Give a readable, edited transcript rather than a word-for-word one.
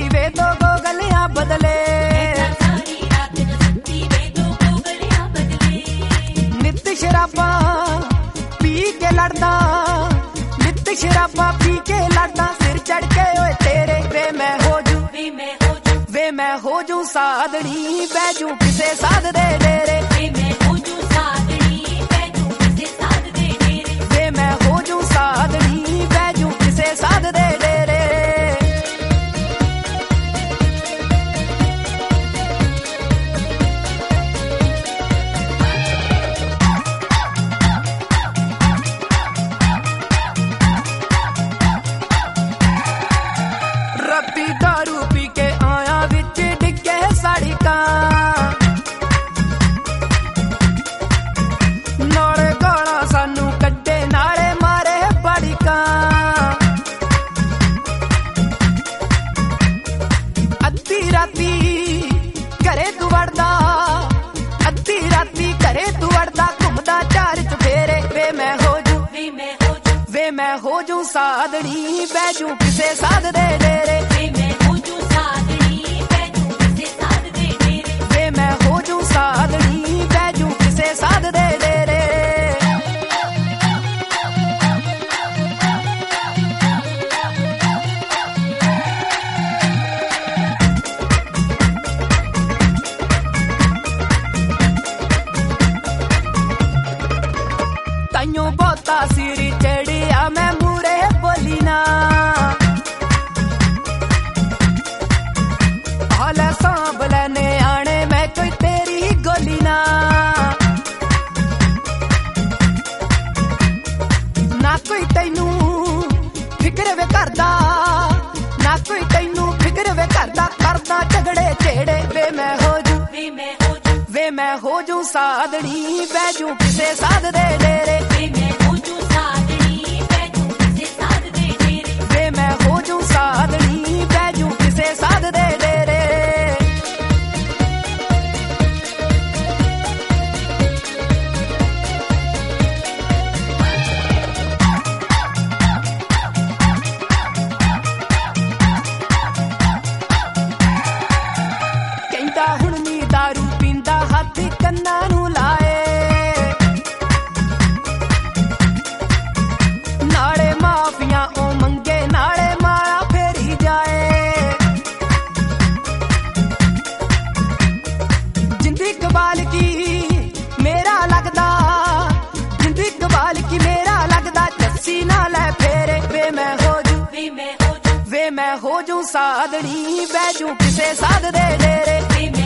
वे दो गलियां बदले नित शराबा पी के लड़दा नित शराबा पी के लड़दा सिर चढ़ के ओए तेरे वे मैं हो जू साधनी बैजू किसे साध दे डेरे वे मैं हो जू साधनी बैजू किसे साध दे डेरे रत्ती दारू पी के आया विच डिगे साड़ी का नाले गाला सानू कड्डे नाले मारे बड़ी का अद्धी राती घरे तू वड़दा अद्धी राती घरे तू वड़दा घुमदा चार चफेरे वे मैं हो जू साधनी बैजू किसे साध दे डेरे वे मैं हो जू साधनी बैजू किसे साध दे डेरे ताइयों बहुता सिर चढ़िया मैं मूरे बोली ना हाल सांभ लेने आने मैं कोई तेरी गोली ना कोई तैनू फिक्र वे करदा ना कोई तैनू फिक्र वे करदा झगड़े छेड़े वे मैं हो जू साधनी बैजू किसे साध दे डेरे वे मैं हो जू साधनी बैजू किसे साध दे डेरे कहंदा हुण नी दारू पींदा हाथ कन्ना नू लाए नाले माफिया ओ मंगे नाले माला फेरी जाए जिंदी कबाल की मेरा लगदा जिंदी कबाल की मेरा लगदा जस्सी ना ले फेरे वे मैं हो जू साधनी बैजू किसे साध दे डेरे